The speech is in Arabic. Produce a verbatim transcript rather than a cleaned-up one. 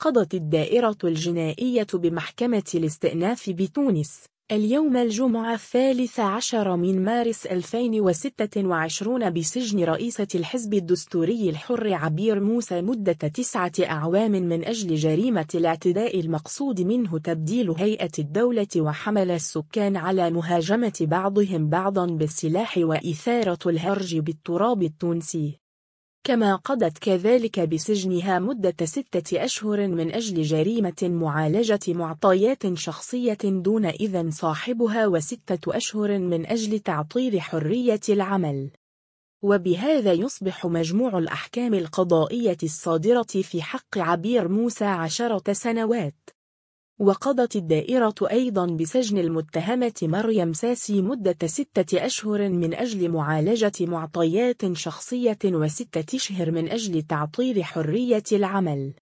قضت الدائرة الجنائية بمحكمة الاستئناف بتونس اليوم الجمعة الثالث عشر من مارس ألفين وستة وعشرين بسجن رئيسة الحزب الدستوري الحر عبير موسى مدة تسعة أعوام من أجل جريمة الاعتداء المقصود منه تبديل هيئة الدولة وحمل السكان على مهاجمة بعضهم بعضا بالسلاح وإثارة الهرج بالتراب التونسي. كما قضت كذلك بسجنها مدة ستة أشهر من أجل جريمة معالجة معطيات شخصية دون إذن صاحبها وستة أشهر من أجل تعطيل حرية العمل. وبهذا يصبح مجموع الأحكام القضائية الصادرة في حق عبير موسى عشرة سنوات. وقضت الدائرة أيضا بسجن المتهمة مريم ساسي مدة ستة أشهر من أجل معالجة معطيات شخصية وستة أشهر من أجل تعطيل حرية العمل.